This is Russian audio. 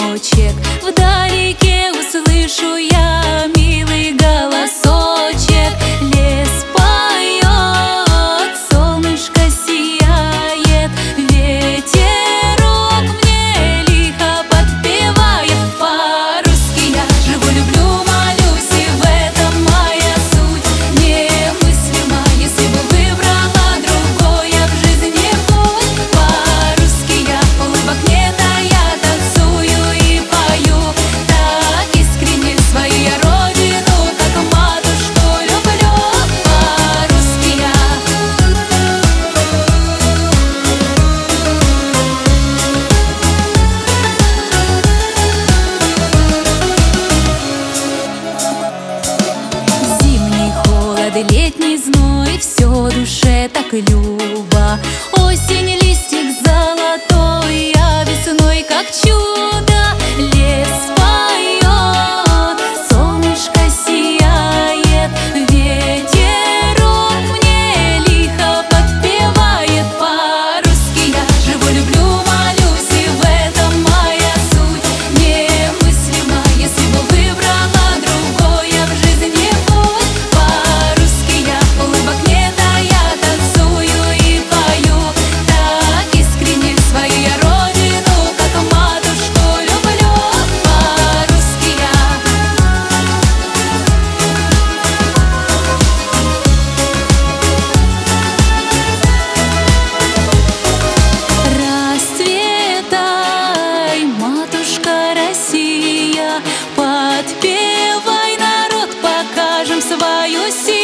сыночек. Вдалеке услышу я милый голосочек. Лес поет, солнышко сияет, ветерок мне лихо подпевает. По-русски я живу, люблю, молюсь, и в этом моя суть немыслима, если бы выбрала другое в жизни путь. По-русски я улыбок нет, а я танцую и пою так искренне свою я родину, как матушку люблю. По-русски я. Зимний холод, летний зной, все душе так любо. Осень, листик золотой, а весной как чудо. Лес поет, солнышко сияет, ветерок мне лихо подпевает. По-русски я живу, люблю, молюсь, и в этом моя суть немыслима, если бы выбрала другое в жизни путь. По-русски я улыбок нет, а я танцую и пою так искренне свою я родину, как матушку люблю. По-русски я. Расцветай, матушка Россия, подпевай, народ, покажем свою силу.